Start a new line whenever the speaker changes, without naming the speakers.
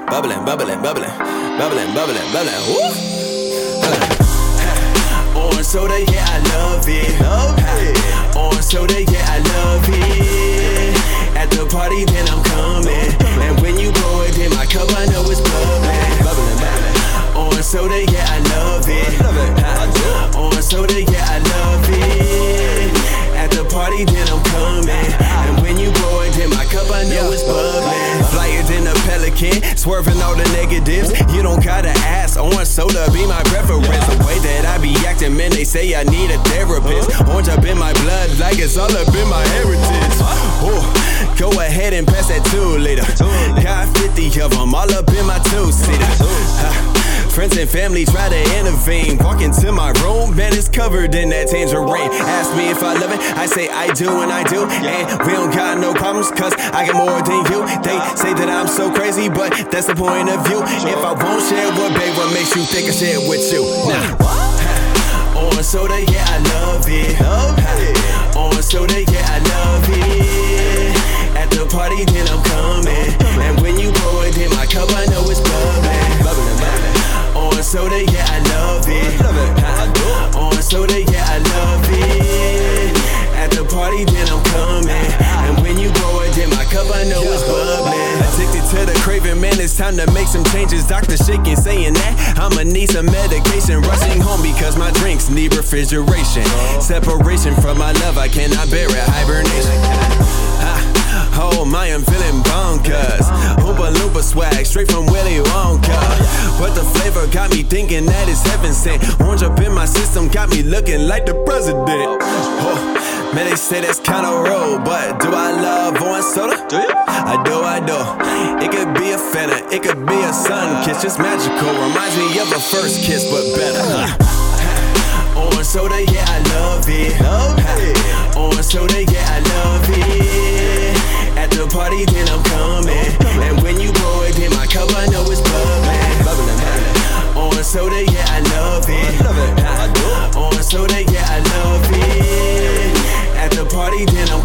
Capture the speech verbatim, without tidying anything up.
bubbling, bubbling, bubbling, bubbling, bubbling, bubbling. Woo! Orange soda, yeah, I love it. Love it. Orange soda, yeah, I love it. At the party, then I'm coming. And when you pour it in my cup, I know it's bubbling. Bubbling, bubbling. Orange soda, yeah, I love it. Orange soda, yeah, I love it. At the party, then I'm coming. And when you pour it in my cup, I know it's bubbling. Flyer than a pelican, swerving all the negatives. You don't gotta ask, orange soda be my preference. The way that I be acting, man, they say I need a therapist. Orange up in my blood, like it's all up in my heritage. Ooh, go ahead and pass that two liter. Got fifty of them all up in my two-seater. Friends and family try to intervene. Walk into my room, man, it's covered in that tangerine. Ask me if I love it, I say I do and I do. And we don't got no problems, cause I got more than you. They say that I'm so crazy, but that's the point of view. If I won't share what, babe, what makes you think I share it with you? Nah. Orange soda, yeah, I love it. Orange soda, yeah, I love it. At the party, then I'm coming. And when you pour it in my cup, I know it's bubbling. Bubbling, bubbling. Orange soda, yeah, I love it. Orange soda, yeah, I love it. At the party, then I'm coming. And when you pour it in my cup, I know it's bubbling. Addicted to the craving, man, it's time to make some changes. Doctor shaking, saying that I'ma need some medication. Rushing home because my drinks need refrigeration. Separation from my love, I cannot bear it. Hibernation. Oh my, I'm feeling bonkers. Oompa Loompa swag, straight from Willy Wonka. But the flavor got me thinking that it's heaven sent. Orange up in my system got me looking like the president. Oh, man, they say that's kinda rude, but do I love orange soda? Do you? I do, I do. It could be a Fanta, it could be a sun kiss, just magical. Reminds me of a first kiss, but better. Orange soda, yeah, I love it. Love it. Orange soda, yeah, I love it. At the party, then I'm coming. And when you pour it in my cup, I know it's bubbling. Bubbling, bubbling. Orange soda, yeah, I love it. Orange soda, yeah, I love it. At the party, then I'm